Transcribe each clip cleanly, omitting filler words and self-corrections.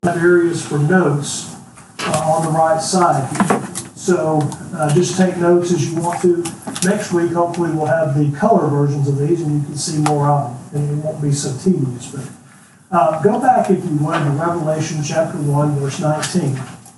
areas for notes on the right side here. So just take notes as you want to. Next week, hopefully, we'll have the color versions of these and you can see more of them and it won't be so tedious. But go back, if you would, to Revelation chapter 1, verse 19.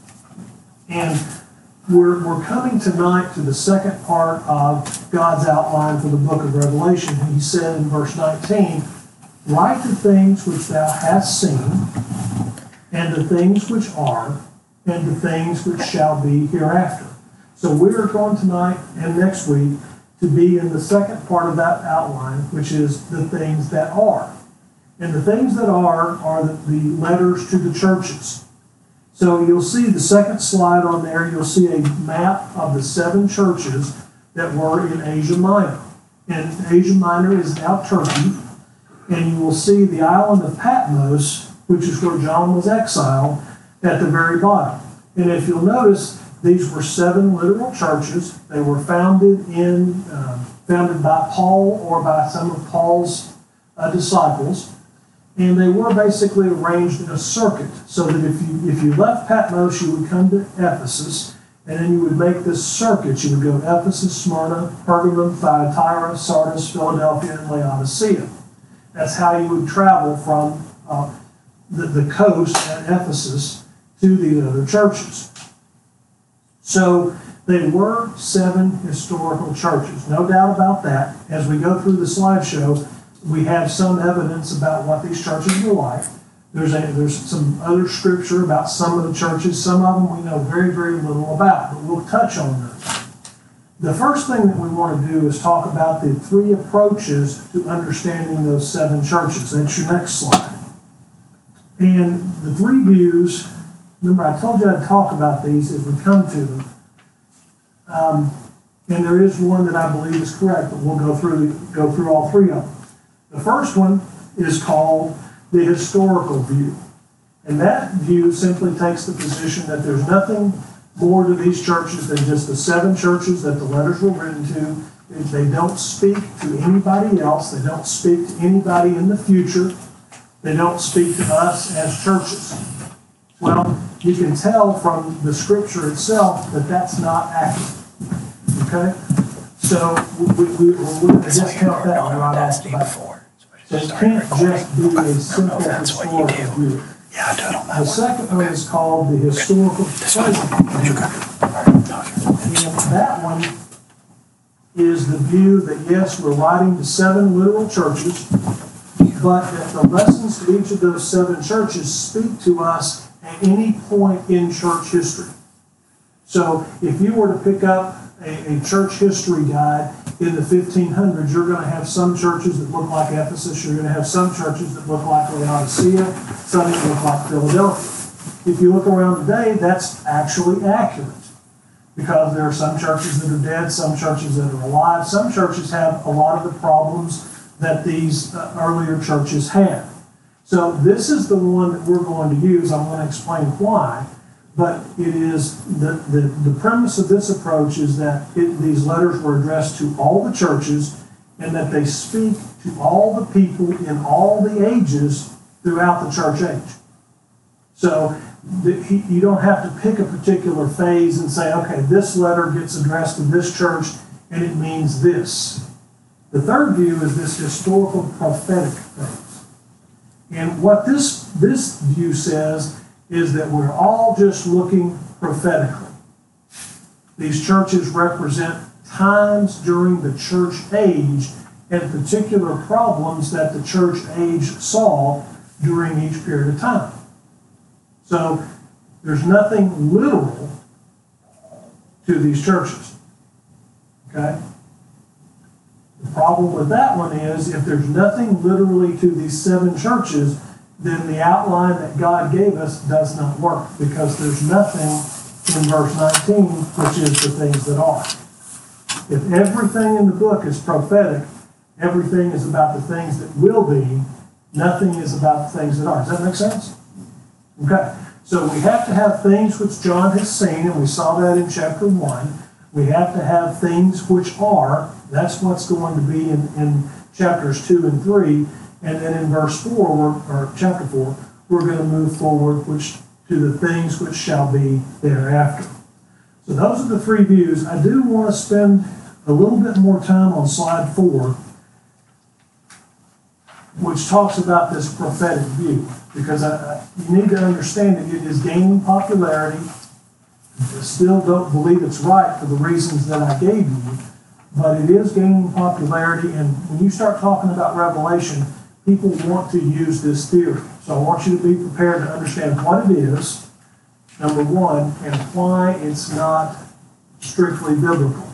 And we're coming tonight to the second part of God's outline for the book of Revelation. He said in verse 19, "Write the things which thou hast seen, and the things which are, and the things which shall be hereafter." So we are going tonight and next week to be in the second part of that outline, which is the things that are. And the things that are the letters to the churches. So you'll see the second slide on there, you'll see a map of the 7 churches that were in Asia Minor. And Asia Minor is now Turkey. And you will see the island of Patmos, which is where John was exiled, at the very bottom. And if you'll notice, these were 7 literal churches. They were founded by Paul or by some of Paul's disciples. And they were basically arranged in a circuit, so that if you left Patmos, you would come to Ephesus, and then you would make this circuit. You would go Ephesus, Smyrna, Pergamum, Thyatira, Sardis, Philadelphia, and Laodicea. That's how you would travel from the coast at Ephesus to these other churches. So they were 7 historical churches, no doubt about that. As we go through the slideshow, we have some evidence about what these churches were like. There's some other scripture about some of the churches. Some of them we know very, very little about, but we'll touch on those. The first thing that we want to do is talk about the 3 approaches to understanding those 7 churches. That's your next slide. And the 3 views, remember I told you I'd talk about these as we come to them. And there is one that I believe is correct, but we'll go through all 3 of them. The first one is called the historical view. And that view simply takes the position that there's nothing more to these churches than just the 7 churches that the letters were written to. They don't speak to anybody else. They don't speak to anybody in the future. They don't speak to us as churches. Well, you can tell from the scripture itself that that's not accurate. Okay? So we're going to discount that right off the bat. So it can't just be a simple historical view. Yeah, I do it on that The second one is called the historical present view. And that one is the view that, yes, we're writing to 7 literal churches, but that the lessons to each of those 7 churches speak to us at any point in church history. So if you were to pick up a church history guide in the 1500s, you're going to have some churches that look like Ephesus, you're going to have some churches that look like Laodicea, some that look like Philadelphia. If you look around today, that's actually accurate, because there are some churches that are dead, some churches that are alive, some churches have a lot of the problems that these earlier churches had. So this is the one that we're going to use. I'm going to explain why. But it is the premise of this approach is that these letters were addressed to all the churches and that they speak to all the people in all the ages throughout the church age. So you don't have to pick a particular phase and say, okay, this letter gets addressed to this church and it means this. The third view is this historical prophetic phase. And what this view says is that we're all just looking prophetically. These churches represent times during the church age and particular problems that the church age saw during each period of time. So there's nothing literal to these churches. Okay? The problem with that one is if there's nothing literally to these 7 churches, then the outline that God gave us does not work, because there's nothing in verse 19, which is the things that are. If everything in the book is prophetic, everything is about the things that will be, nothing is about the things that are. Does that make sense? Okay. So we have to have things which John has seen, and we saw that in chapter 1. We have to have things which are. That's what's going to be in chapters 2 and 3. And then in verse 4, or chapter 4, we're going to move forward to the things which shall be thereafter. So those are the three views. I do want to spend a little bit more time on slide 4, which talks about this prophetic view, because you need to understand that it is gaining popularity. I still don't believe it's right for the reasons that I gave you, but it is gaining popularity, and when you start talking about Revelation, people want to use this theory. So I want you to be prepared to understand what it is, number one, and why it's not strictly biblical.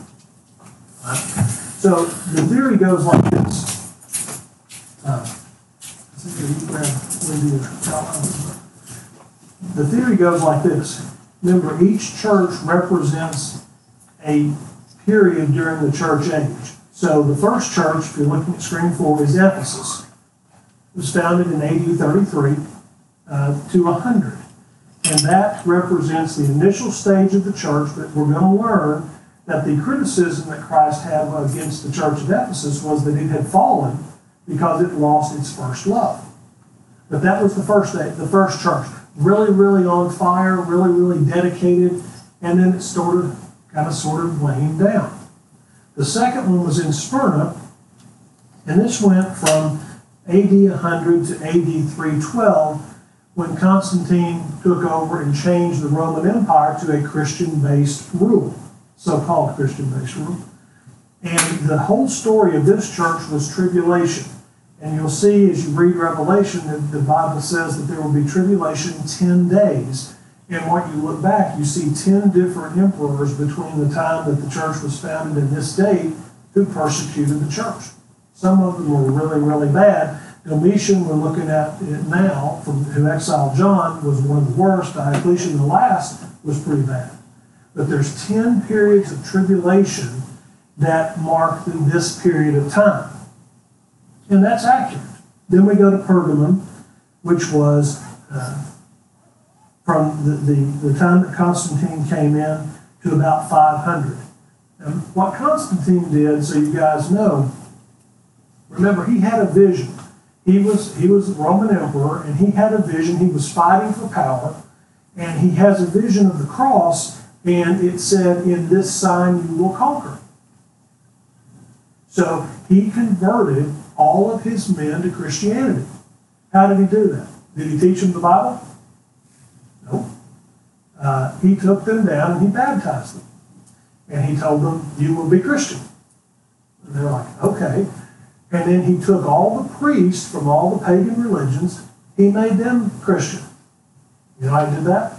So the theory goes like this. The theory goes like this. Remember, each church represents a period during the church age. So the first church, if you're looking at screen 4, is Ephesus. It was founded in AD 33 to 100. And that represents the initial stage of the church, but we're going to learn that the criticism that Christ had against the church of Ephesus was that it had fallen because it lost its first love. But that was the first church. Really, really on fire, really, really dedicated, and then it sort of waned down. The second one was in Smyrna, and this went from AD 100 to AD 312, when Constantine took over and changed the Roman Empire to a Christian-based rule, so-called Christian-based rule. And the whole story of this church was tribulation. And you'll see as you read Revelation that the Bible says that there will be tribulation 10 days. And when you look back, you see 10 different emperors between the time that the church was founded and this date who persecuted the church. Some of them were really, really bad. Domitian, we're looking at it now, who exiled John, was one of the worst. Diocletian, the last, was pretty bad. But there's 10 periods of tribulation that mark this period of time. And that's accurate. Then we go to Pergamum, which was from the time that Constantine came in to about 500. And what Constantine did, so you guys know, remember, he had a vision. He was the Roman emperor, and he had a vision. He was fighting for power, and he has a vision of the cross, and it said, "In this sign you will conquer." So he converted all of his men to Christianity. How did he do that? Did he teach them the Bible? No. He took them down and he baptized them. And he told them, "You will be Christian." And they're like, "Okay." And then he took all the priests from all the pagan religions, he made them Christian. You know how he did that?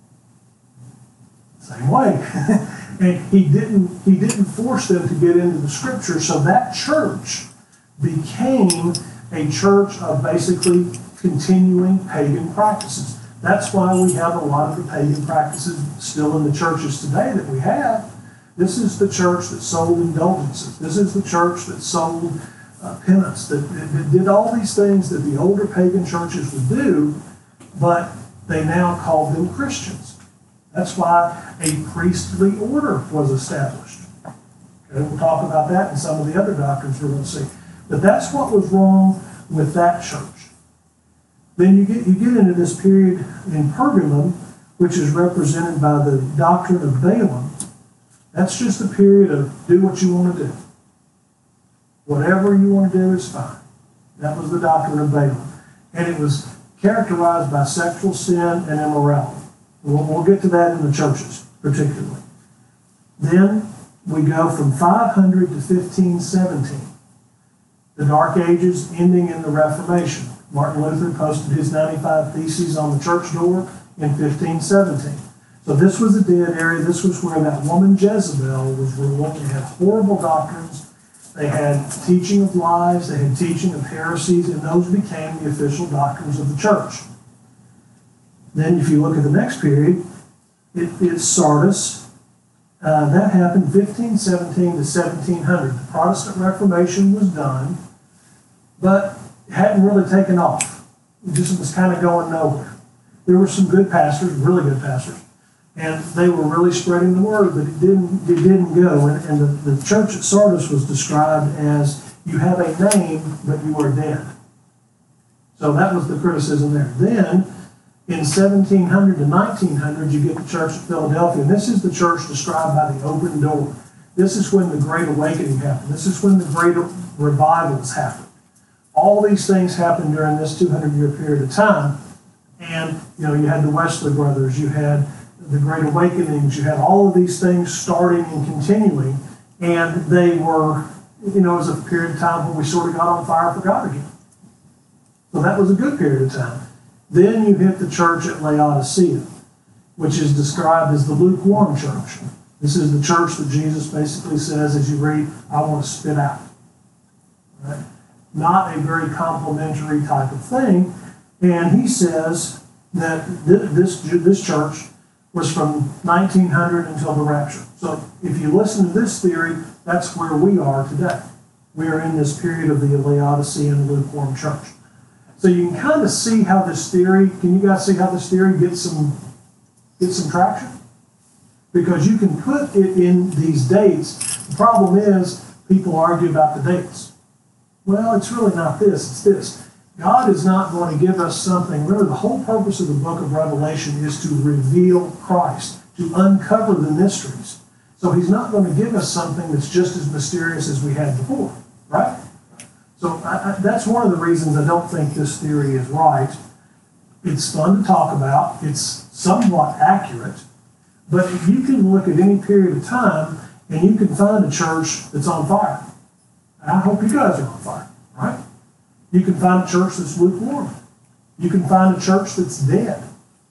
Same way. And he didn't force them to get into the scripture, so that church became a church of basically continuing pagan practices. That's why we have a lot of the pagan practices still in the churches today that we have. This is the church that sold indulgences. This is the church that sold penance, that did all these things that the older pagan churches would do, but they now called them Christians. That's why a priestly order was established. Okay, we'll talk about that in some of the other doctrines we're going to see. But that's what was wrong with that church. Then you get into this period in Pergamum, which is represented by the doctrine of Balaam. That's just a period of do what you want to do. Whatever you want to do is fine. That was the doctrine of Balaam. And it was characterized by sexual sin and immorality. We'll get to that in the churches, particularly. Then we go from 500 to 1517. The Dark Ages ending in the Reformation. Martin Luther posted his 95 Theses on the church door in 1517. So this was a dead area. This was where that woman Jezebel was ruling. They had horrible doctrines. They had teaching of lies. They had teaching of heresies, and those became the official doctrines of the church. Then if you look at the next period, it's Sardis. That happened 1517 to 1700. The Protestant Reformation was done, but it hadn't really taken off. It just was kind of going nowhere. There were some good pastors, really good pastors, and they were really spreading the word, but it didn't go. And the church at Sardis was described as, you have a name, but you are dead. So that was the criticism there. Then, in 1700 to 1900, you get the church of Philadelphia. And this is the church described by the open door. This is when the Great Awakening happened. This is when the Great Revivals happened. All these things happened during this 200-year period of time. And, you had the Wesley brothers, you had the Great Awakenings, you had all of these things starting and continuing. And they were, it was a period of time when we sort of got on fire for God again. So that was a good period of time. Then you hit the church at Laodicea, which is described as the lukewarm church. This is the church that Jesus basically says, as you read, I want to spit out. Right? Not a very complimentary type of thing. And he says that this church was from 1900 until the rapture. So if you listen to this theory, that's where we are today. We are in this period of the Laodicean lukewarm church. So you can kind of see how this theory, can you guys see how this theory gets some traction? Because you can put it in these dates. The problem is people argue about the dates. Well, it's really not this, it's this. God is not going to give us something. Remember, the whole purpose of the book of Revelation is to reveal Christ, to uncover the mysteries. So he's not going to give us something that's just as mysterious as we had before, right? So that's one of the reasons I don't think this theory is right. It's fun to talk about. It's somewhat accurate. But you can look at any period of time and you can find a church that's on fire. I hope you guys are on fire, right? You can find a church that's lukewarm. You can find a church that's dead.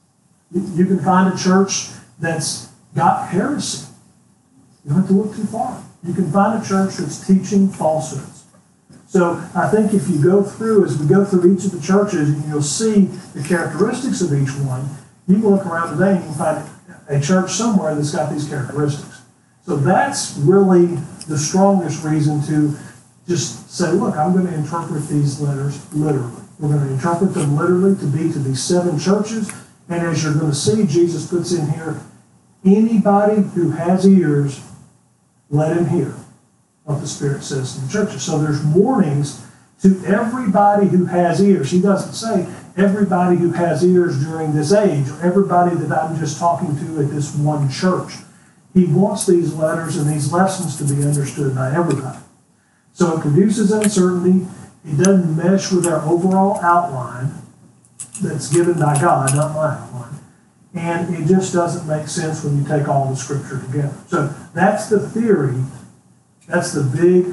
You can find a church that's got heresy. You don't have to look too far. You can find a church that's teaching falsehoods. So I think if you go through, as we go through each of the churches, and you'll see the characteristics of each one, you can look around today and you can find a church somewhere that's got these characteristics. So that's really the strongest reason to just say, look, I'm going to interpret these letters literally. We're going to interpret them literally to be to these 7 churches. And as you're going to see, Jesus puts in here, anybody who has ears, let him hear what the Spirit says to the churches. So there's warnings to everybody who has ears. He doesn't say everybody who has ears during this age, or everybody that I'm just talking to at this one church. He wants these letters and these lessons to be understood by everybody. So it produces uncertainty. It doesn't mesh with our overall outline that's given by God, not my outline. And it just doesn't make sense when you take all the Scripture together. So that's the theory. That's the big,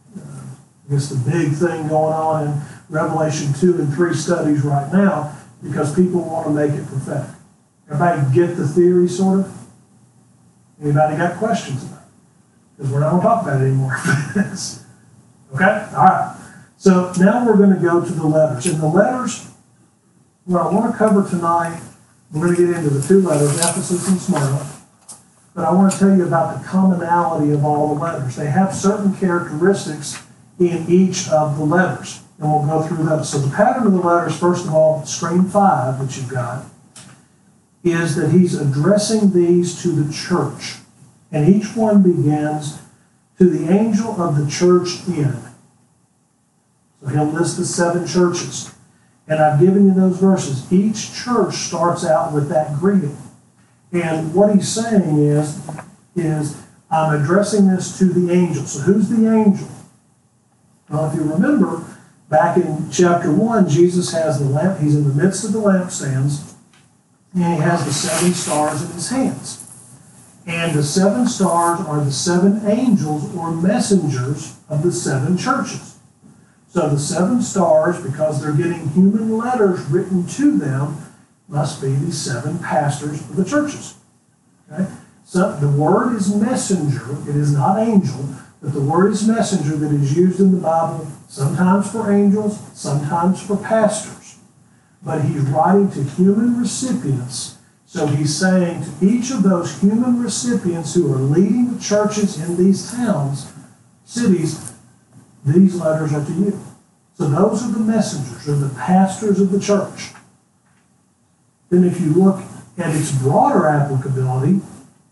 the big thing going on in Revelation 2 and 3 studies right now, because people want to make it prophetic. Everybody get the theory, sort of? Anybody got questions about it? Because we're not going to talk about it anymore. Okay? All right. So now we're going to go to the letters. And the letters, what I want to cover tonight, we're going to get into the 2 letters, Ephesus and Smyrna. But I want to tell you about the commonality of all the letters. They have certain characteristics in each of the letters. And we'll go through those. So the pattern of the letters, first of all, screen 5 that you've got, is that he's addressing these to the church. And each one begins, to the angel of the church in. So he'll list the 7 churches. And I've given you those verses. Each church starts out with that greeting. And what he's saying is I'm addressing this to the angel. So who's the angel? Well, if you remember, back in chapter 1, Jesus has the lamp. He's in the midst of the lampstands, and he has the 7 stars in his hands. And the 7 stars are the 7 angels or messengers of the 7 churches. So the 7 stars, because they're getting human letters written to them, must be the 7 pastors of the churches. Okay? So the word is messenger. It is not angel, but the word is messenger that is used in the Bible sometimes for angels, sometimes for pastors. But he's writing to human recipients. So he's saying to each of those human recipients who are leading the churches in these towns, cities, these letters are to you. So those are the messengers, or the pastors of the church. Then if you look at its broader applicability,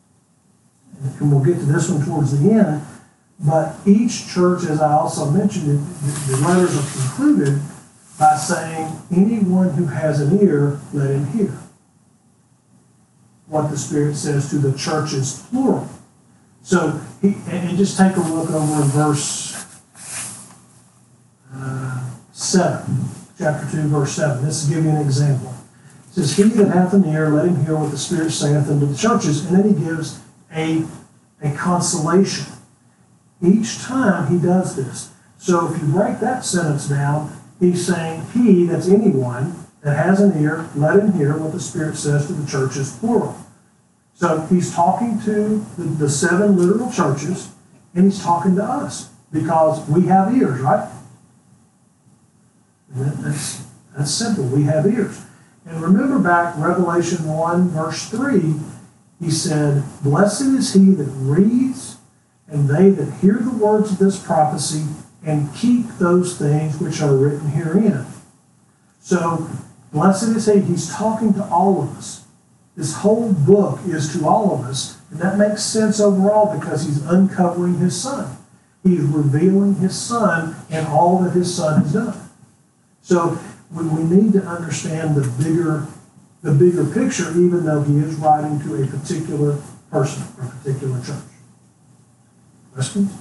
and we'll get to this one towards the end, but each church, as I also mentioned, the letters are concluded by saying, anyone who has an ear, let him hear what the Spirit says to the churches, plural. So, and just take a look over in verse 7, chapter 2, verse 7. This will give you an example. It says, he that hath an ear, let him hear what the Spirit saith unto the churches. And then he gives a consolation. Each time he does this. So if you break that sentence down, he's saying, he, that's anyone, that has an ear, let him hear what the Spirit says to the churches, plural. So he's talking to the 7 literal churches, and he's talking to us, because we have ears, right? And that's simple. We have ears. And remember back, Revelation 1, verse 3, he said, blessed is he that reads, and they that hear the words of this prophecy, and keep those things which are written herein. So, blessed is he. He's talking to all of us. This whole book is to all of us, and that makes sense overall because he's uncovering his Son. He's revealing his Son and all that his Son has done. So, we need to understand the bigger picture, even though he is writing to a particular person or a particular church. Questions?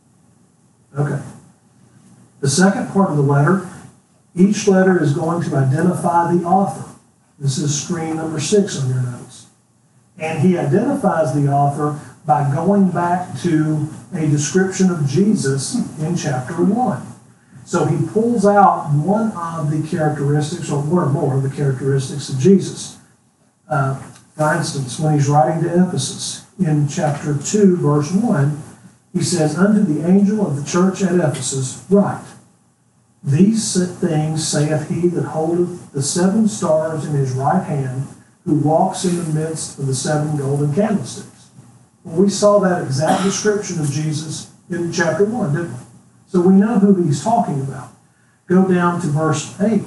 Okay. The second part of the letter, each letter is going to identify the author. This is screen number 6 on your notes. And he identifies the author by going back to a description of Jesus in chapter 1. So he pulls out one of the characteristics, or one or more of the characteristics of Jesus. For instance, when he's writing to Ephesus, in chapter 2, verse 1, he says, unto the angel of the church at Ephesus, write, these things saith he that holdeth the 7 stars in his right hand, who walks in the midst of the 7 golden candlesticks. Well, we saw that exact description of Jesus in chapter 1, didn't we? So we know who he's talking about. Go down to verse 8.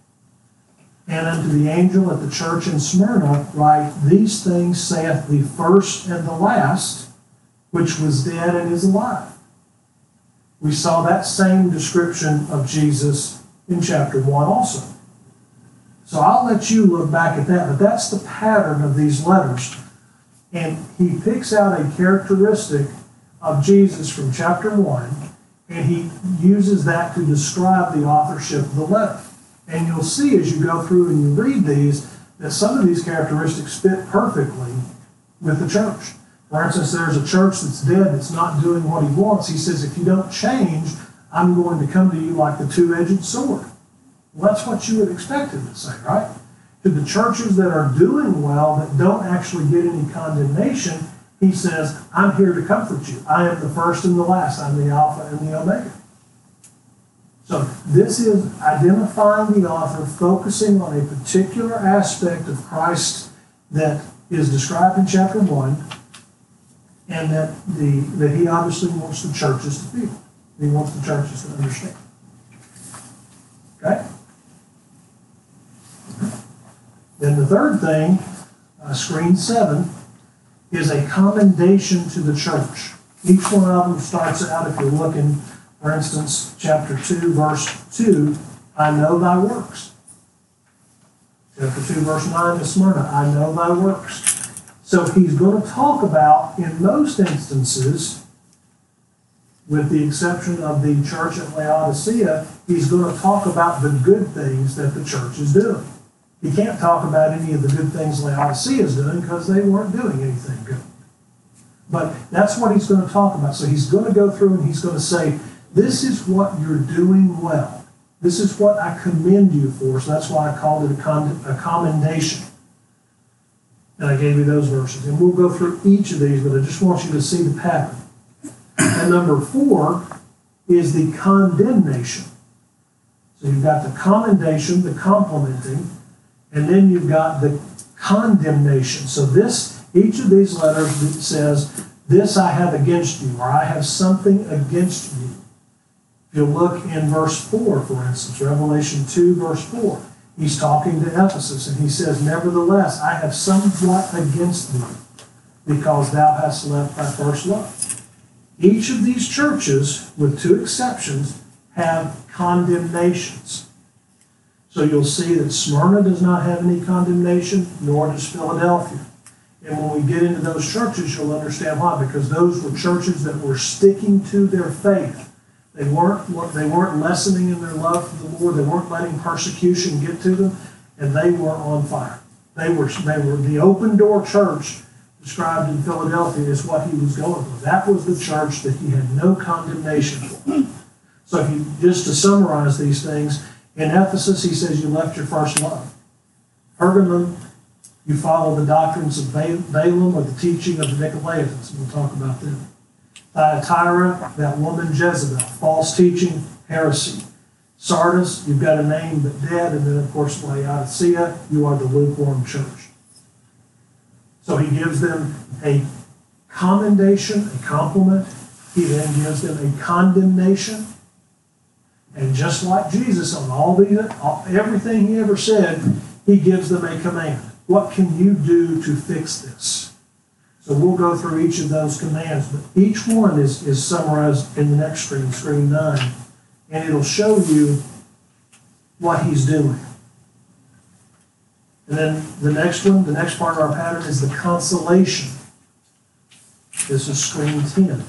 And unto the angel at the church in Smyrna write, these things saith the first and the last, which was dead and is alive. We saw that same description of Jesus in chapter 1 also. So I'll let you look back at that, but that's the pattern of these letters. And he picks out a characteristic of Jesus from chapter 1, and he uses that to describe the authorship of the letter. And you'll see as you go through and you read these, that some of these characteristics fit perfectly with the church. For instance, there's a church that's dead, that's not doing what he wants. He says, if you don't change, I'm going to come to you like the two-edged sword. Well, that's what you would expect him to say, right? To the churches that are doing well, that don't actually get any condemnation, he says, I'm here to comfort you. I am the first and the last. I'm the Alpha and the Omega. So this is identifying the author, focusing on a particular aspect of Christ that is described in chapter 1, and that he obviously wants the churches to feel. He wants the churches to understand. Okay? Then the third thing, screen 7, is a commendation to the church. Each one of them starts out, if you're looking, for instance, chapter 2, verse 2, I know thy works. Chapter 2, verse 9 to Smyrna, I know thy works. So he's going to talk about, in most instances, with the exception of the church at Laodicea, he's going to talk about the good things that the church is doing. He can't talk about any of the good things Laodicea is doing because they weren't doing anything good. But that's what he's going to talk about. So he's going to go through and he's going to say, this is what you're doing well. This is what I commend you for. So that's why I called it a commendation. And I gave you those verses. And we'll go through each of these, but I just want you to see the pattern. And number 4 is the condemnation. So you've got the commendation, the complimenting, and then you've got the condemnation. So each of these letters says, this I have against you, or I have something against you. If you look in verse 4, for instance, Revelation 2, verse 4, he's talking to Ephesus, and he says, nevertheless, I have somewhat against thee, because thou hast left thy first love. Each of these churches, with 2 exceptions, have condemnations. So you'll see that Smyrna does not have any condemnation, nor does Philadelphia. And when we get into those churches, you'll understand why, because those were churches that were sticking to their faith. They weren't lessening in their love for the Lord. They weren't letting persecution get to them, and they were on fire. They were the open door church described in Philadelphia is what he was going for. That was the church that he had no condemnation for. So if you, just to summarize these things, in Ephesus, he says you left your first love. Pergamum, you follow the doctrines of Balaam or the teaching of the Nicolaitans. We'll talk about them. Thyatira, that woman Jezebel, false teaching, heresy. Sardis, you've got a name but dead. And then, of course, Laodicea, you are the lukewarm church. So he gives them a commendation, a compliment. He then gives them a condemnation. And just like Jesus on everything he ever said, he gives them a command. What can you do to fix this? So we'll go through each of those commands, but each one is summarized in the next screen, screen 9, and it'll show you what he's doing. And then the next one, the next part of our pattern is the consolation. This is screen 10.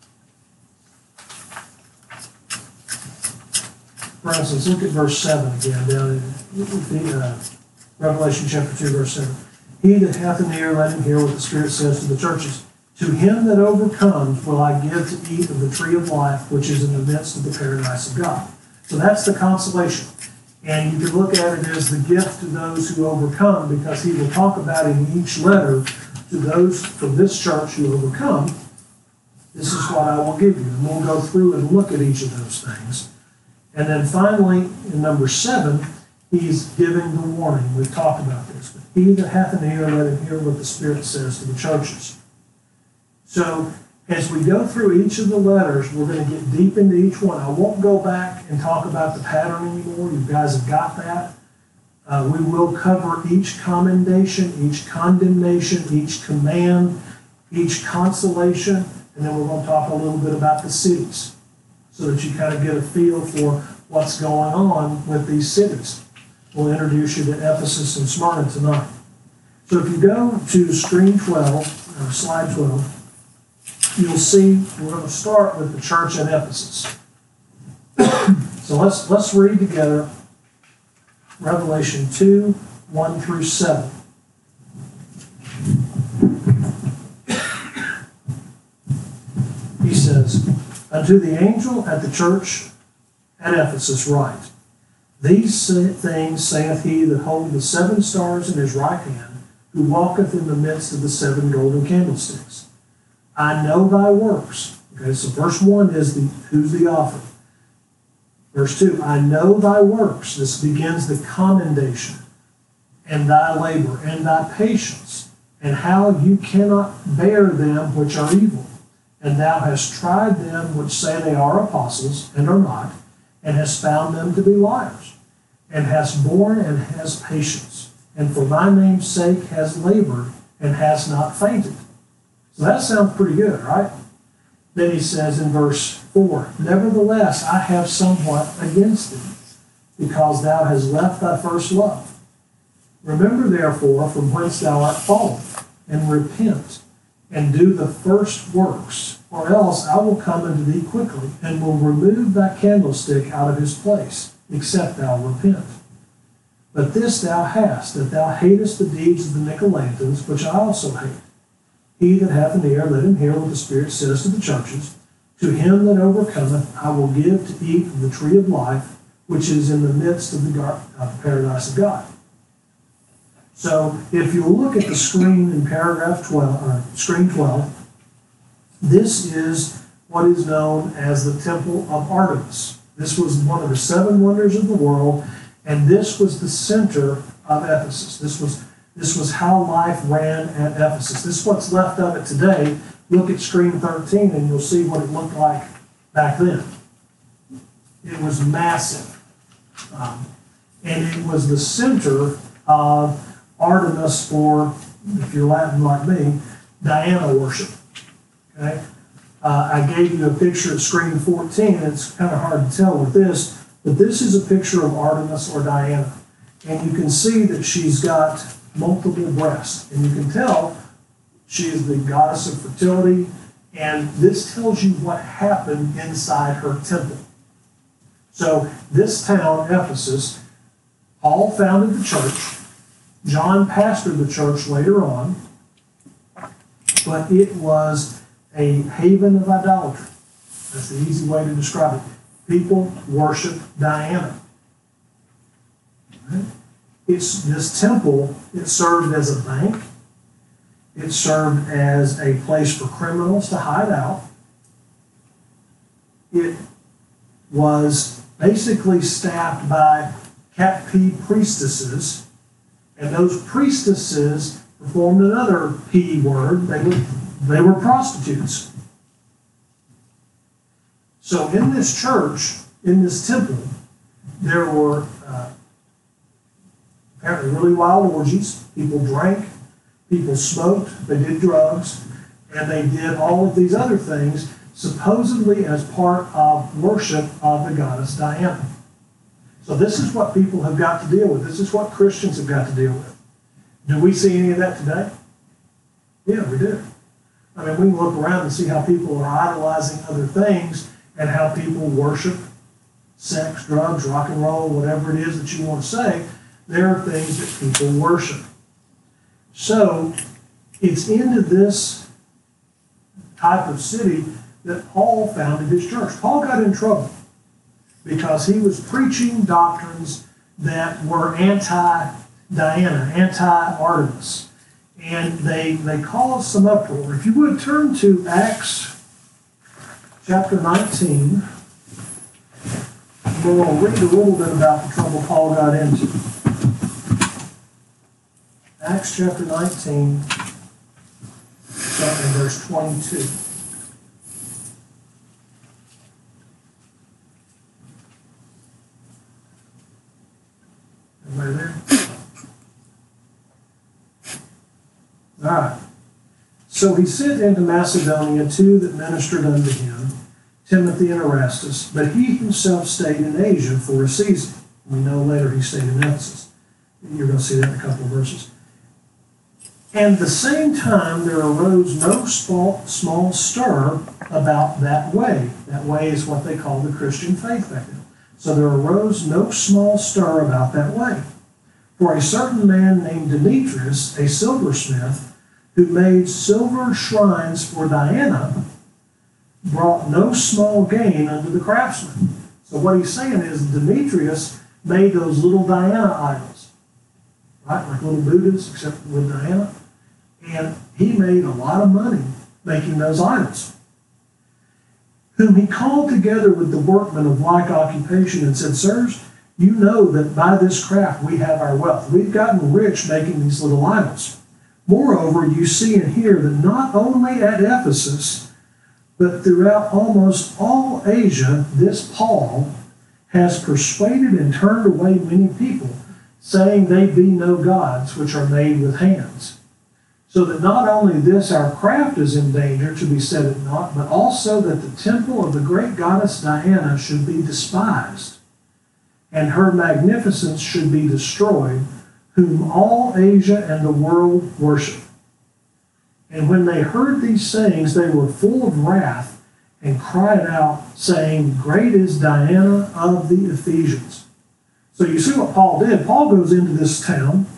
For instance, look at verse 7 again, down in Revelation chapter 2, verse 7. He that hath an ear, let him hear what the Spirit says to the churches. To him that overcomes will I give to eat of the tree of life, which is in the midst of the paradise of God. So that's the consolation. And you can look at it as the gift to those who overcome, because he will talk about in each letter to those from this church who overcome, this is what I will give you. And we'll go through and look at each of those things. And then finally, in number 7, he's giving the warning. We've talked about this. But he that hath an ear, let him hear what the Spirit says to the churches. So as we go through each of the letters, we're going to get deep into each one. I won't go back and talk about the pattern anymore. You guys have got that. We will cover each commendation, each condemnation, each command, each consolation, and then we're going to talk a little bit about the cities so that you kind of get a feel for what's going on with these cities. We'll introduce you to Ephesus and Smyrna tonight. So if you go to screen 12, or slide 12, you'll see we're going to start with the church at Ephesus. So let's read together Revelation 2, 1 through 7. He says, Unto the angel at the church at Ephesus write, These things saith he that holdeth the 7 stars in his right hand, who walketh in the midst of the 7 golden candlesticks. I know thy works. Okay, so verse 1 is who's the author. Verse 2, I know thy works. This begins the commendation. And thy labor, and thy patience, and how you cannot bear them which are evil. And thou hast tried them which say they are apostles, and are not, and hast found them to be liars, and hast borne and hast patience, and for my name's sake has labored, and has not fainted. So that sounds pretty good, right? Then he says in verse 4, Nevertheless, I have somewhat against thee, because thou hast left thy first love. Remember therefore from whence thou art fallen, and repent, and do the first works, or else I will come unto thee quickly, and will remove thy candlestick out of his place, except thou repent. But this thou hast, that thou hatest the deeds of the Nicolaitans, which I also hate. He that hath an ear, let him hear what the Spirit says to the churches. To him that overcometh, I will give to eat of the tree of life, which is in the midst of the paradise of God. So if you look at the screen in paragraph 12, or screen 12, this is what is known as the Temple of Artemis. This was one of the 7 wonders of the world, and this was the center of Ephesus. This was how life ran at Ephesus. This is what's left of it today. Look at screen 13 and you'll see what it looked like back then. It was massive. And it was the center of Artemis, or, if you're Latin like me, Diana worship. Okay? I gave you a picture at screen 14. It's kind of hard to tell with this, But this is a picture of Artemis or Diana. And you can see that she's got multiple breasts. And you can tell she is the goddess of fertility. And this tells you what happened inside her temple. So this town, Ephesus, Paul founded the church. John pastored the church later on. But it was a haven of idolatry. That's the easy way to describe it. People worship Diana. Right? It's this temple, it served as a bank. It served as a place for criminals to hide out. It was basically staffed by Cat-P priestesses, and those priestesses performed another P word. They were prostitutes. So in this church, in this temple, there were apparently really wild orgies. People drank, people smoked, they did drugs, and they did all of these other things, supposedly as part of worship of the goddess Diana. So this is what people have got to deal with. This is what Christians have got to deal with. Do we see any of that today? Yeah, we do. I mean, we can look around and see how people are idolizing other things and how people worship sex, drugs, rock and roll, whatever it is that you want to say. There are things that people worship. So it's into this type of city that Paul founded his church. Paul got in trouble because he was preaching doctrines that were anti-Diana, anti-Artemis. And they caused some uproar. If you would turn to Acts chapter 19, we'll read a little bit about the trouble Paul got into. Acts chapter 19, starting in verse 22. Everybody there? All right. So he sent into Macedonia two that ministered unto him, Timothy and Erastus, but he himself stayed in Asia for a season. We know later he stayed in Ephesus. You're going to see that in a couple of verses. And at the same time, there arose no small stir about that way. That way is what they call the Christian faith back then. So there arose no small stir about that way. For a certain man named Demetrius, a silversmith, who made silver shrines for Diana, brought no small gain unto the craftsmen. So what he's saying is Demetrius made those little Diana idols, right? Like little Buddhas, except with Diana. And he made a lot of money making those idols. Whom he called together with the workmen of like occupation and said, Sirs, you know that by this craft we have our wealth. We've gotten rich making these little idols. Moreover, you see and hear that not only at Ephesus, but throughout almost all Asia, this Paul has persuaded and turned away many people, saying they be no gods which are made with hands. So that not only this our craft is in danger to be set at naught, but also that the temple of the great goddess Diana should be despised, and her magnificence should be destroyed, whom all Asia and the world worship. And when they heard these sayings, they were full of wrath, and cried out, saying, Great is Diana of the Ephesians. So you see what Paul did. Paul goes into this town,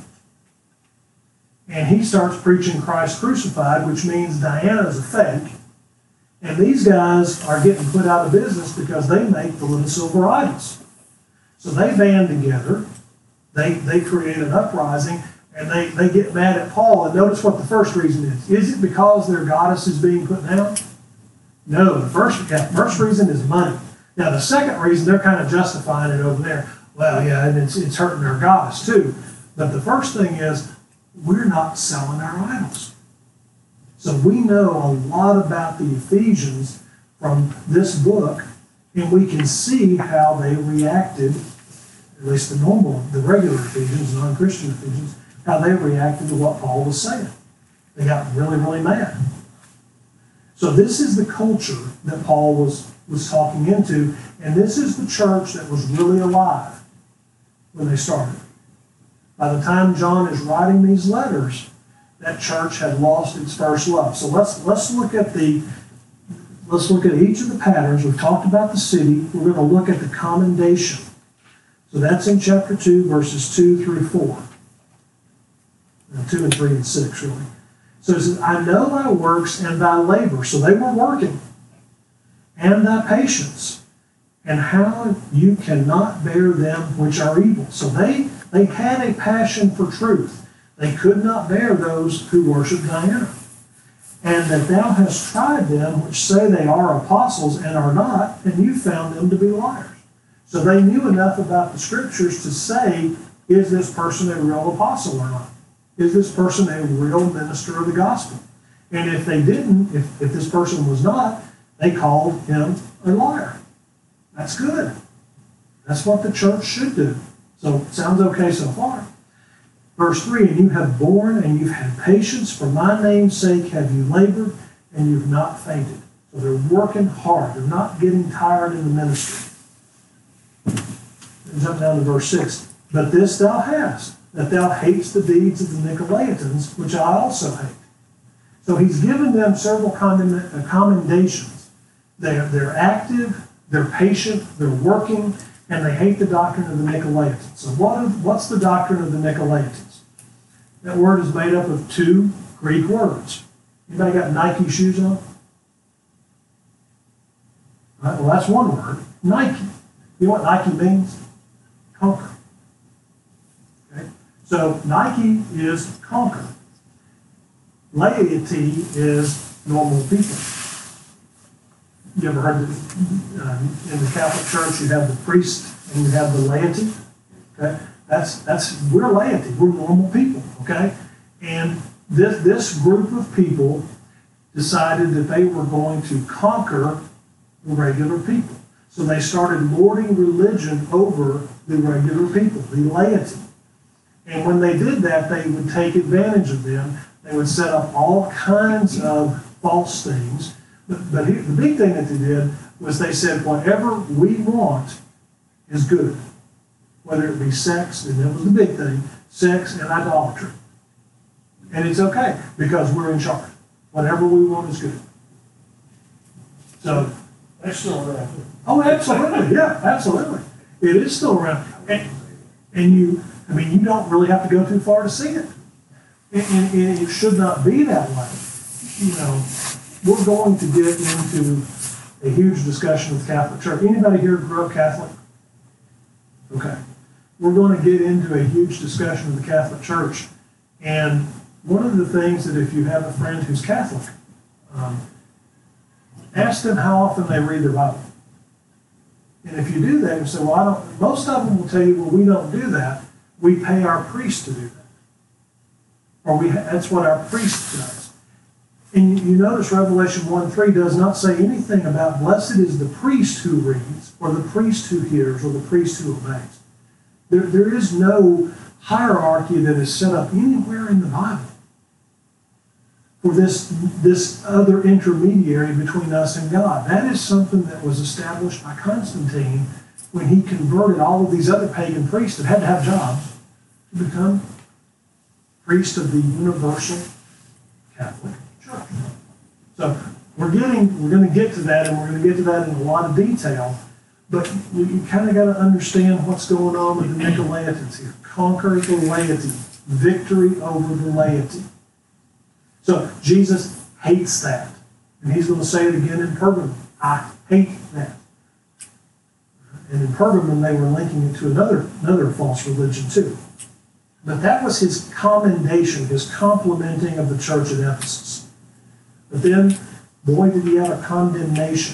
and he starts preaching Christ crucified, which means Diana is a fake. And these guys are getting put out of business because they make the little silver idols. So they band together, they create an uprising, and they get mad at Paul. And notice what the first reason is. Is it because their goddess is being put down? No, the first reason is money. Now the second reason, they're kind of justifying it over there. Well, yeah, and it's hurting their goddess too. But the first thing is, we're not selling our idols. So we know a lot about the Ephesians from this book, and we can see how they reacted, at least the regular Ephesians, non-Christian Ephesians, how they reacted to what Paul was saying. They got really, really mad. So this is the culture that Paul was talking into, and this is the church that was really alive when they started. By the time John is writing these letters, that church had lost its first love. So let's look at each of the patterns. We've talked about the city. We're going to look at the commendation. So that's in chapter 2, verses 2 through 4. 2 and 3 and 6, really. So it says, I know thy works and thy labor. So they were working. And thy patience, and how you cannot bear them which are evil. So they had a passion for truth. They could not bear those who worship Diana. And that thou hast tried them which say they are apostles and are not, and you found them to be liars. So they knew enough about the scriptures to say, is this person a real apostle or not? Is this person a real minister of the gospel? And if they didn't, if this person was not, they called him a liar. That's good. That's what the church should do. So it sounds okay so far. Verse 3, and you have borne and you've had patience. For my name's sake have you labored, and you've not fainted. So they're working hard. They're not getting tired in the ministry. And jump down to verse 6. But this thou hast, that thou hatest the deeds of the Nicolaitans, which I also hate. So he's given them several commendations. They're active, they're patient, they're working, and they hate the doctrine of the Nicolaitans. So what's the doctrine of the Nicolaitans? That word is made up of 2 Greek words. Anybody got Nike shoes on? All right, well, that's one word, Nike. You know what Nike means? Conquer. Okay? So Nike is conquer. Laity is normal people. You ever heard that in the Catholic Church you have the priest and you have the laity? Okay, we're laity. We're normal people. Okay, and this group of people decided that they were going to conquer the regular people. So they started lording religion over the regular people, the laity. And when they did that, they would take advantage of them. They would set up all kinds of false things. But the big thing that they did was they said, whatever we want is good. Whether it be sex, and that was the big thing, sex and idolatry. And it's okay, because we're in charge. Whatever we want is good. So, That's still around. oh, absolutely, yeah, absolutely. It is still around. And you don't really have to go too far to see it. And it should not be that way. You know, we're going to get into a huge discussion with the Catholic Church. Anybody here grew up Catholic? Okay. We're going to get into a huge discussion of the Catholic Church. And one of the things that if you have a friend who's Catholic, ask them how often they read their Bible. And if you do that, you say, well, most of them will tell you, well, we don't do that. We pay our priest to do that. Or that's what our priest does. And you notice Revelation 1:3 does not say anything about blessed is the priest who reads, or the priest who hears, or the priest who obeys. There is no hierarchy that is set up anywhere in the Bible for this other intermediary between us and God. That is something that was established by Constantine when he converted all of these other pagan priests that had to have jobs to become priests of the universal Catholic Church. So we're going to get to that, and we're going to get to that in a lot of detail. But you kind of got to understand what's going on with the Nicolaitans here. Conquer the laity. Victory over the laity. So Jesus hates that. And he's going to say it again in Pergamum. I hate that. And in Pergamum, they were linking it to another false religion too. But that was his commendation, his complimenting of the church at Ephesus. But then, boy, did he have a condemnation.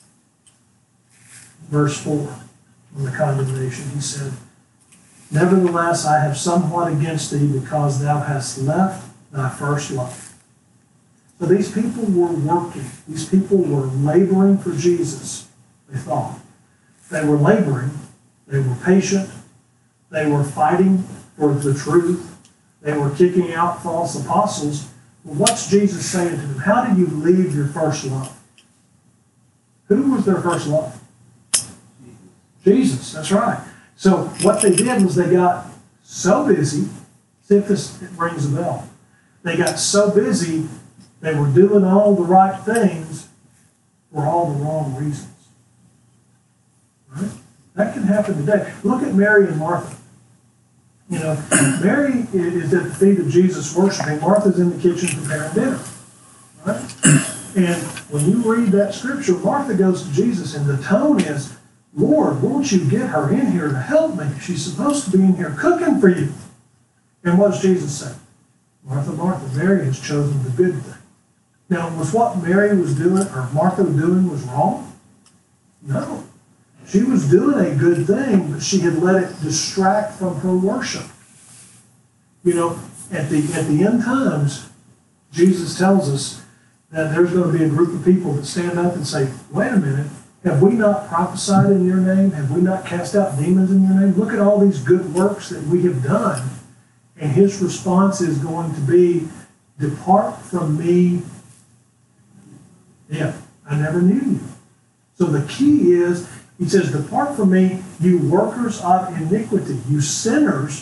Verse 4, on the condemnation, he said, nevertheless, I have somewhat against thee, because thou hast left thy first love. So these people were working. These people were laboring for Jesus, they thought. They were laboring. They were patient. They were fighting for the truth. They were kicking out false apostles. Well, what's Jesus saying to them? How do you leave your first love? Who was their first love? Jesus, that's right. So what they did was they got so busy, see if this rings a bell. They got so busy, they were doing all the right things for all the wrong reasons. Right? That can happen today. Look at Mary and Martha. You know, Mary is at the feet of Jesus worshiping. Martha's in the kitchen preparing dinner. Right? And when you read that scripture, Martha goes to Jesus, and the tone is, Lord, won't you get her in here to help me? She's supposed to be in here cooking for you. And what does Jesus say? Martha, Martha, Mary has chosen the good thing. Now, was what Mary was doing, or Martha was doing, was wrong? No. She was doing a good thing, but she had let it distract from her worship. You know, at the end times, Jesus tells us that there's going to be a group of people that stand up and say, wait a minute, have we not prophesied in your name? Have we not cast out demons in your name? Look at all these good works that we have done. And his response is going to be, depart from me. Yeah, I never knew you. So the key is, he says, depart from me, you workers of iniquity, you sinners.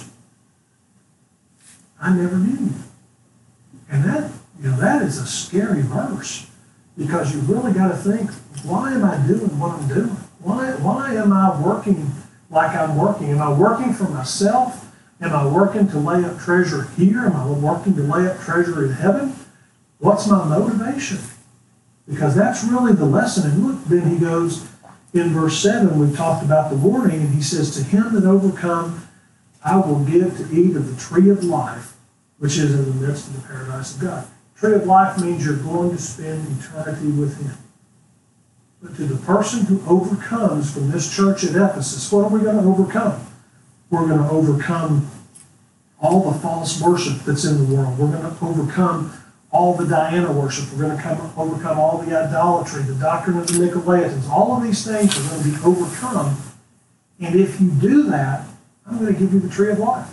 I never knew you. And that is a scary verse, because you really got to think, why am I doing what I'm doing? Why am I working like I'm working? Am I working for myself? Am I working to lay up treasure here? Am I working to lay up treasure in heaven? What's my motivation? Because that's really the lesson. And look, then he goes in verse 7, we've talked about the warning, and he says, to him that overcome, I will give to eat of the tree of life, which is in the midst of the paradise of God. Tree of life means you're going to spend eternity with him. But to the person who overcomes from this church at Ephesus, what are we going to overcome? We're going to overcome all the false worship that's in the world. We're going to overcome all the Diana worship. We're going to overcome all the idolatry, the doctrine of the Nicolaitans. All of these things are going to be overcome. And if you do that, I'm going to give you the tree of life.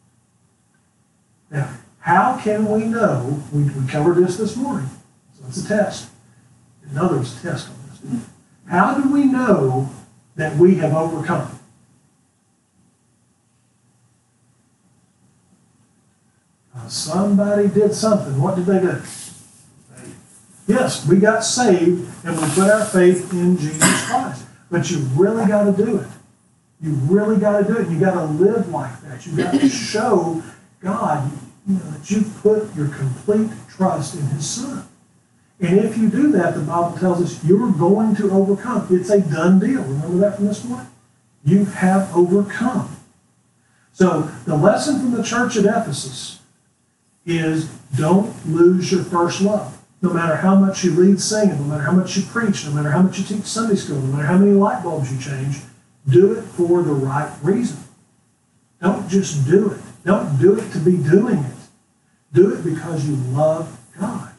Now, how can we know? We covered this morning, so it's a test. You know there's a test on this. How do we know that we have overcome? Somebody did something. What did they do? Yes, we got saved and we put our faith in Jesus Christ. But you really got to do it. You really got to do it. You got to live like that. You got to show God that you've put your complete trust in his Son. And if you do that, the Bible tells us you're going to overcome. It's a done deal. Remember that from this morning? You have overcome. So the lesson from the church at Ephesus is don't lose your first love. No matter how much you lead singing, no matter how much you preach, no matter how much you teach Sunday school, no matter how many light bulbs you change, do it for the right reason. Don't just do it. Don't do it to be doing it. Do it because you love God.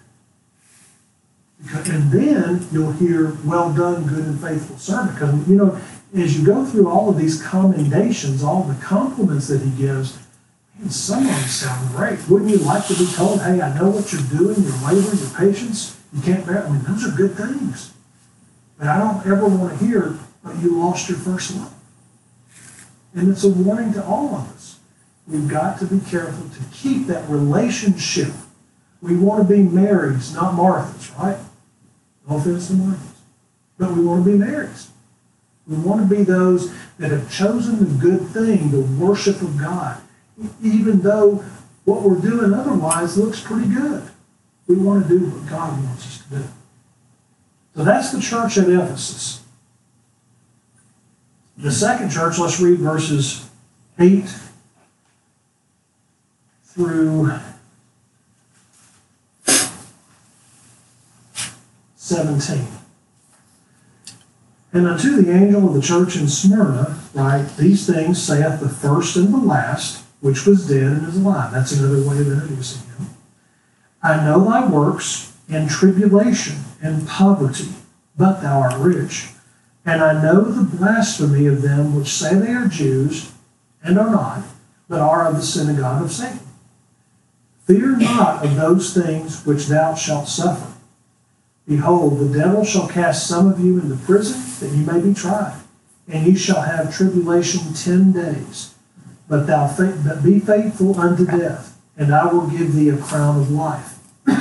And then you'll hear, well done, good and faithful servant. Because, as you go through all of these commendations, all the compliments that he gives, some of them sound great. Wouldn't you like to be told, hey, I know what you're doing, your labor, your patience, you can't bear it. Those are good things. But I don't ever want to hear, but you lost your first love. And it's a warning to all of us. We've got to be careful to keep that relationship. We want to be Marys, not Marthas, right? No offense to Marthas. But we want to be Marys. We want to be those that have chosen the good thing, the worship of God. Even though what we're doing otherwise looks pretty good. We want to do what God wants us to do. So that's the church at Ephesus. The second church, let's read verses 8 through 17. And unto the angel of the church in Smyrna write, these things saith the first and the last, which was dead and is alive. That's another way of introducing him. I know thy works, and tribulation, and poverty, but thou art rich. And I know the blasphemy of them which say they are Jews, and are not, but are of the synagogue of Satan. Fear not of those things which thou shalt suffer. Behold, the devil shall cast some of you into prison, that you may be tried, and ye shall have tribulation 10 days. But be faithful unto death, and I will give thee a crown of life.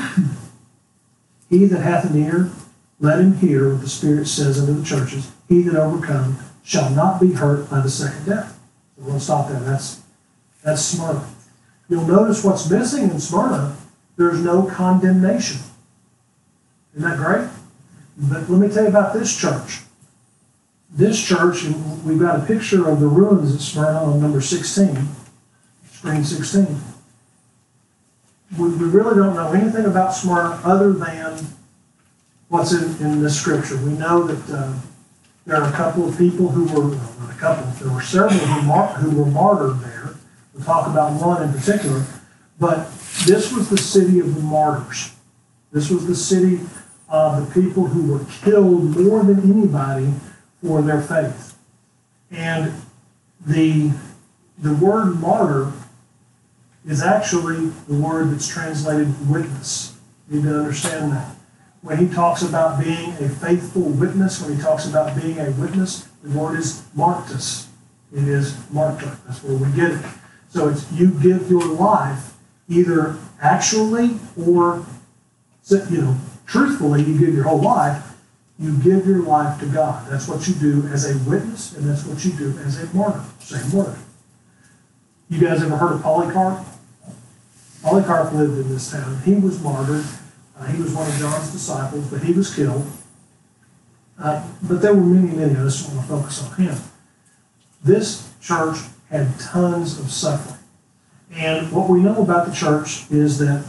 He that hath an ear, let him hear what the Spirit says unto the churches. He that overcome shall not be hurt by the second death. So we'll stop there. That's Smyrna. You'll notice what's missing in Smyrna. There's no condemnation. Isn't that great? But let me tell you about this church. This church, and we've got a picture of the ruins at Smyrna on number 16, screen 16. We really don't know anything about Smyrna other than what's in this scripture. We know that there are a couple of people who were, well, not a couple, there were several who were martyred there. We'll talk about one in particular. But this was the city of the martyrs. This was the city of the people who were killed more than anybody for their faith. And the word martyr is actually the word that's translated witness. You need to understand that. When he talks about being a faithful witness, when he talks about being a witness, the word is martus. It is martyr. That's where we get it. So it's you give your life either actually or, truthfully, you give your whole life. You give your life to God. That's what you do as a witness, and that's what you do as a martyr. Same word. You guys ever heard of Polycarp? Polycarp lived in this town. He was martyred. He was one of John's disciples, but he was killed. But there were many, many. I just want to focus on him. This church had tons of suffering. And what we know about the church is that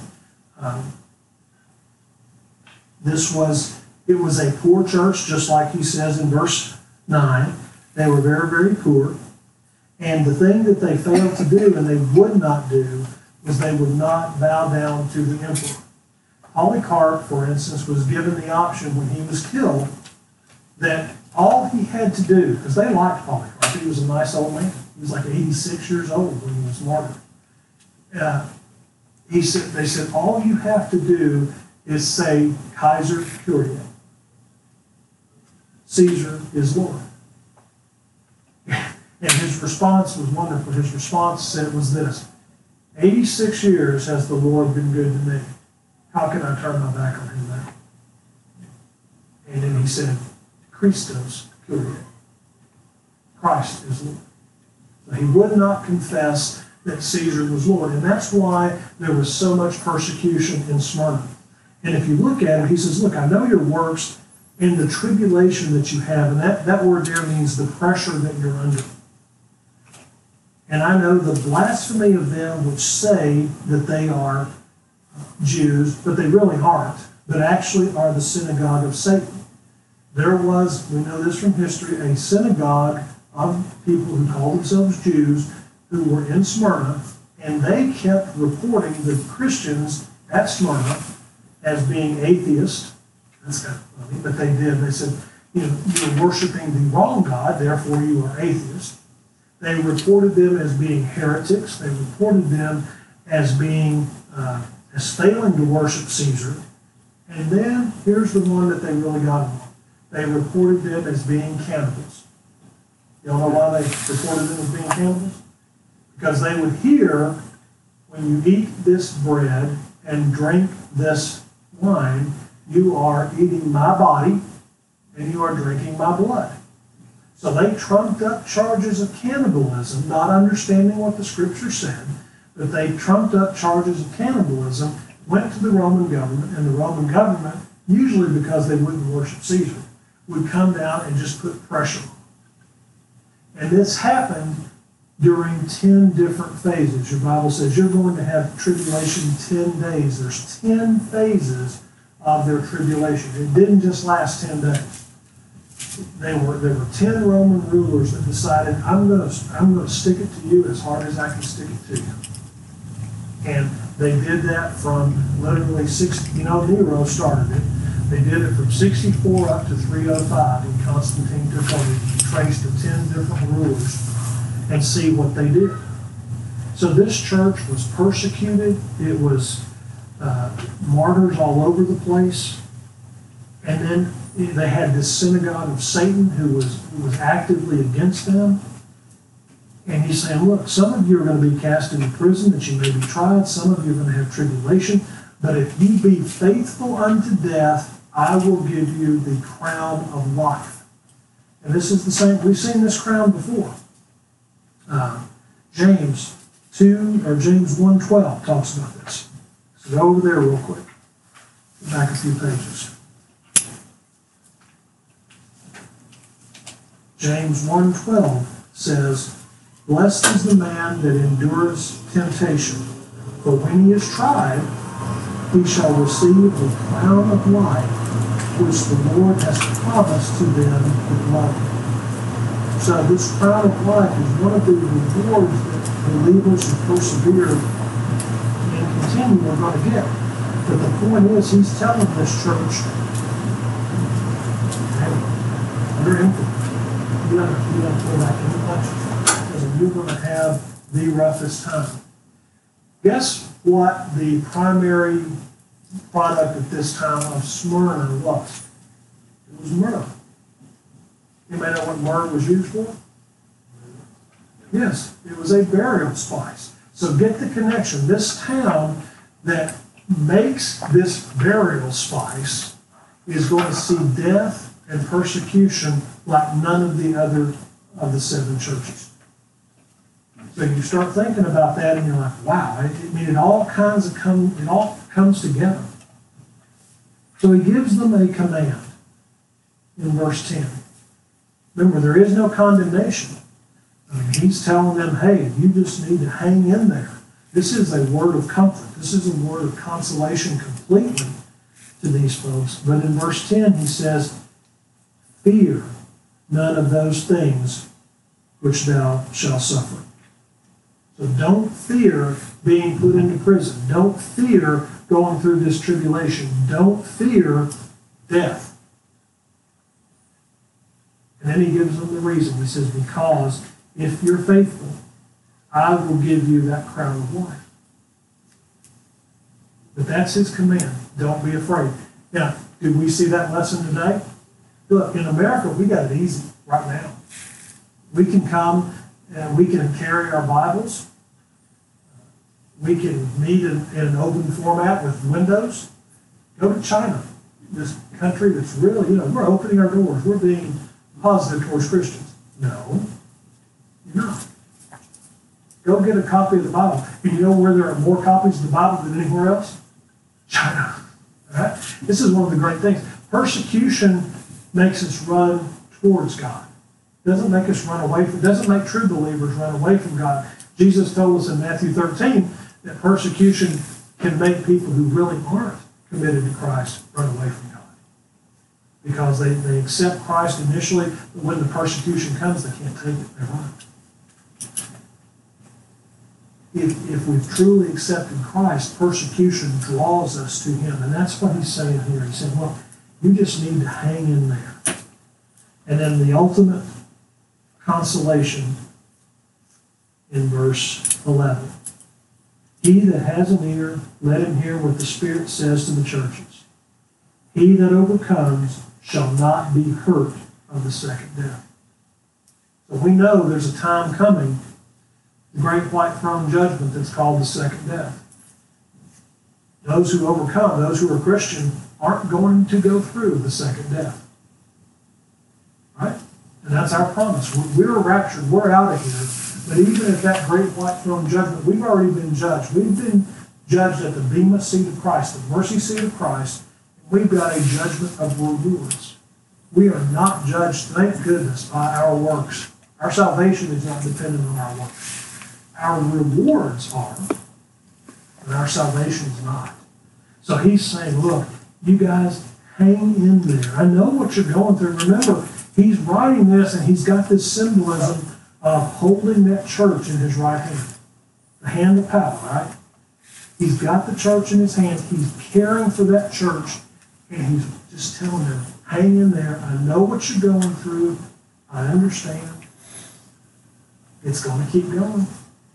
it was a poor church, just like he says in verse 9. They were very, very poor. And the thing that they failed to do, and they would not do, was they would not bow down to the emperor. Polycarp, for instance, was given the option when he was killed that all he had to do, because they liked Polycarp, he was a nice old man. He was like 86 years old when he was martyred. They said, all you have to do is say, Kaiser Kyrie. Caesar is Lord. And his response was wonderful. His response was this: 86 years has the Lord been good to me. How can I turn my back on him now? And then he said, Christos Kyrie. Christ is Lord. So he would not confess that Caesar was Lord. And that's why there was so much persecution in Smyrna. And if you look at it, he says, look, I know your works and the tribulation that you have. And that word there means the pressure that you're under. And I know the blasphemy of them which say that they are Jews, but they really aren't, but actually are the synagogue of Satan. There was, we know this from history, a synagogue of people who called themselves Jews who were in Smyrna, and they kept reporting the Christians at Smyrna as being atheists. That's kind of funny, but they did. They said, you're worshiping the wrong God, therefore you are atheists. They reported them as being heretics. They reported them as being as failing to worship Caesar. And then here's the one that they really got on. They reported them as being cannibals. Y'all know why they reported them as being cannibals? Because they would hear, when you eat this bread and drink this wine, you are eating my body and you are drinking my blood. So they trumped up charges of cannibalism, not understanding what the scripture said, but they trumped up charges of cannibalism, went to the Roman government, and the Roman government, usually because they wouldn't worship Caesar, would come down and just put pressure on. And this happened during 10 different phases. Your Bible says you're going to have tribulation 10 days. There's 10 phases of their tribulation. It didn't just last 10 days. There were 10 Roman rulers that decided, I'm going to stick it to you as hard as I can stick it to you. And they did that from literally Nero started it. They did it from 64 up to 305, and Constantine took over. He traced the 10 different rulers and see what they did. So this church was persecuted. It was martyrs all over the place. And then they had this synagogue of Satan who was actively against them. And he's saying, look, some of you are going to be cast into prison that you may be tried. Some of you are going to have tribulation. But if you be faithful unto death, I will give you the crown of life. And this is the same. We've seen this crown before. James 1:12 talks about this. So go over there real quick. Back a few pages. James 1:12 says, blessed is the man that endures temptation, for when he is tried, he shall receive the crown of life, which the Lord has promised to them that love him. So this crown of life is one of the rewards that believers who persevere and continue are going to get. But the point is, he's telling this church, hey, you're empty. You don't feel like any punches, because you're going to have the roughest time. Guess what the primary product at this time of Smyrna was? It was myrrh. Anybody know what myrrh was used for? Yes, it was a burial spice. So get the connection. This town that makes this burial spice is going to see death and persecution like none of the other of the 7 churches. So you start thinking about that and you're like, wow, it all comes together. So he gives them a command in verse 10. Remember, there is no condemnation. He's telling them, hey, you just need to hang in there. This is a word of comfort. This is a word of consolation completely to these folks. But in verse 10, he says, fear none of those things which thou shalt suffer. So don't fear being put into prison. Don't fear going through this tribulation. Don't fear death. And then he gives them the reason. He says, because if you're faithful, I will give you that crown of life. But that's his command. Don't be afraid. Now, did we see that lesson today? Look, in America, we got it easy right now. We can come and we can carry our Bibles. We can meet in an open format with windows. Go to China, this country that's really, we're opening our doors. We're being positive towards Christians. No, you're not. Go get a copy of the Bible. And you know where there are more copies of the Bible than anywhere else? China. All right? This is one of the great things. Persecution makes us run towards God. It doesn't make us run away from, it doesn't make true believers run away from God. Jesus told us in Matthew 13 that persecution can make people who really aren't committed to Christ run away from God. Because they accept Christ initially, but when the persecution comes, they can't take it. They run. If we've truly accepted Christ, persecution draws us to him. And that's what he's saying here. He's saying, well, you just need to hang in there. And then the ultimate consolation in verse 11. He that has an ear, let him hear what the Spirit says to the churches. He that overcomes shall not be hurt of the second death. So we know there's a time coming, the great white throne judgment that's called the second death. Those who overcome, those who are Christian, aren't going to go through the second death. Right? And that's our promise. We're raptured. We're out of here. But even at that great white throne judgment, we've already been judged. We've been judged at the bema seat of Christ, the mercy seat of Christ. We've got a judgment of rewards. We are not judged, thank goodness, by our works. Our salvation is not dependent on our works. Our rewards are, and our salvation is not. So he's saying, look, you guys hang in there. I know what you're going through. Remember, he's writing this and he's got this symbolism of holding that church in his right hand. The hand of power, right? He's got the church in his hands. He's caring for that church. And he's just telling them, hang in there. I know what you're going through. I understand. It's going to keep going.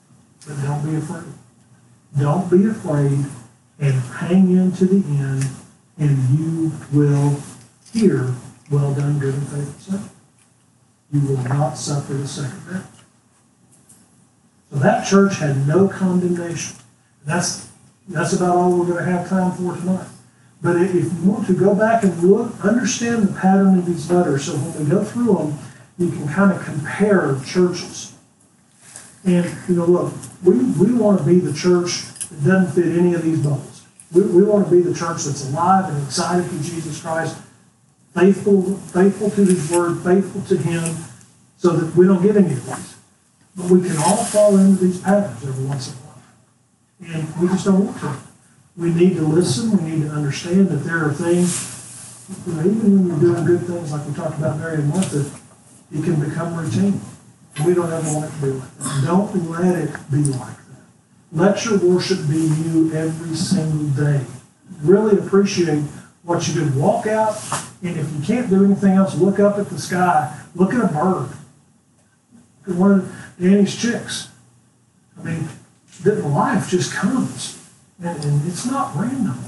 But don't be afraid. Don't be afraid, and hang in to the end, and you will hear, well done, good and faithful servant. You will not suffer the second death. So that church had no condemnation. That's about all we're going to have time for tonight. But if you want to go back and look, understand the pattern of these letters, so when we go through them, you can kind of compare churches. And, look, we want to be the church that doesn't fit any of these bubbles. We want to be the church that's alive and excited for Jesus Christ, faithful to His Word, faithful to Him, so that we don't get any of these. But we can all fall into these patterns every once in a while. And we just don't want to. We need to listen. We need to understand that there are things, even when you're doing good things like we talked about Mary and Martha, it can become routine. We don't ever want it to be like that. Don't let it be like that. Let your worship be you every single day. Really appreciate what you do. Walk out, and if you can't do anything else, look up at the sky. Look at a bird. Look at one of Danny's chicks. I mean, life just comes, and it's not random.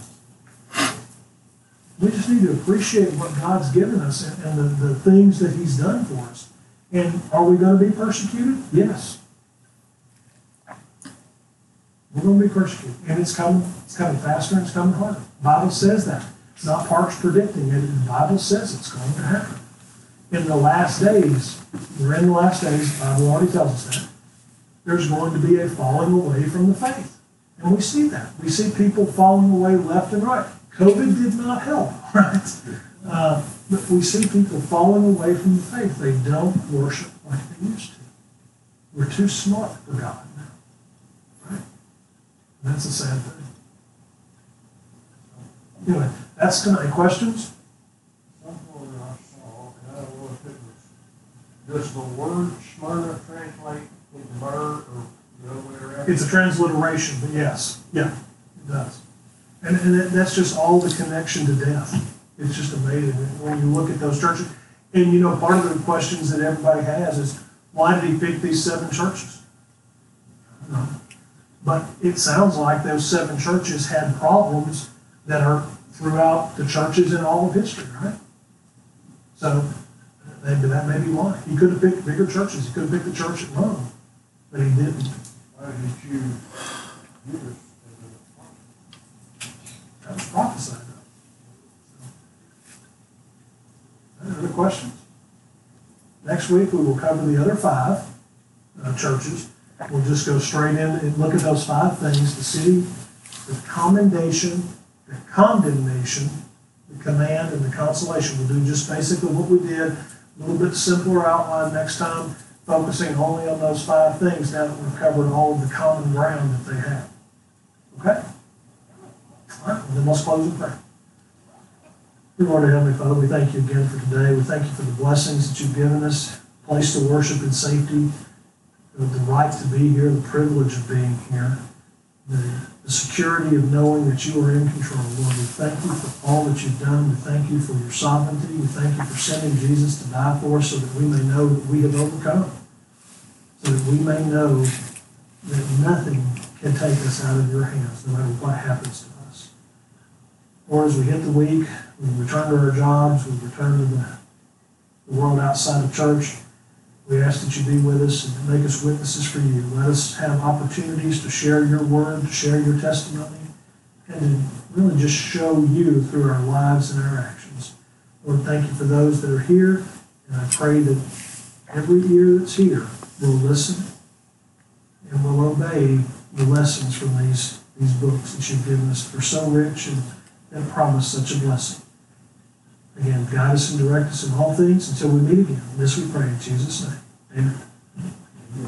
We just need to appreciate what God's given us and the things that He's done for us. And are we going to be persecuted? Yes. We're going to be persecuted. And it's coming faster and it's coming harder. The Bible says that. It's not Parks predicting it. The Bible says it's going to happen. In the last days, we're in the last days, the Bible already tells us that, there's going to be a falling away from the faith. And we see that. We see people falling away left and right. COVID did not help, right? But we see people falling away from the faith. They don't worship like they used to. We're too smart for God now, right? And that's a sad thing. Anyway, that's tonight. Questions? Something I saw, and I don't know if it was, does the word Smyrna translate into bird or the other way around? It's a transliteration, but yes. Yeah, it does. And that's just all the connection to death. It's just amazing when you look at those churches. And part of the questions that everybody has is, why did He pick these 7 churches? But it sounds like those 7 churches had problems that are throughout the churches in all of history, right? So that may be why. He could have picked bigger churches. He could have picked the church at Rome, but He didn't. Why did He choose Judas as a That was prophesied. Any other questions? Next week we will cover the other 5 churches. We'll just go straight in and look at those 5 things: the city, the commendation, the condemnation, the command, and the consolation. We'll do just basically what we did, a little bit simpler outline next time, focusing only on those 5 things now that we've covered all of the common ground that they have. Okay? All right, well, then let's close in prayer. Dear Lord and Heavenly Father, we thank you again for today. We thank you for the blessings that you've given us, a place to worship in safety, the right to be here, the privilege of being here, the security of knowing that you are in control. Lord, we thank you for all that you've done. We thank you for your sovereignty. We thank you for sending Jesus to die for us so that we may know that we have overcome, so that we may know that nothing can take us out of your hands, no matter what happens to us. Or as we hit the week, we return to our jobs, we return to the world outside of church, we ask that you be with us and make us witnesses for you. Let us have opportunities to share your word, to share your testimony, and to really just show you through our lives and our actions. Lord, thank you for those that are here, and I pray that every ear that's here will listen and will obey the lessons from these books that you've given us. They're so rich and promise such a blessing. Again, guide us and direct us in all things until we meet again. This we pray in Jesus' name. Amen.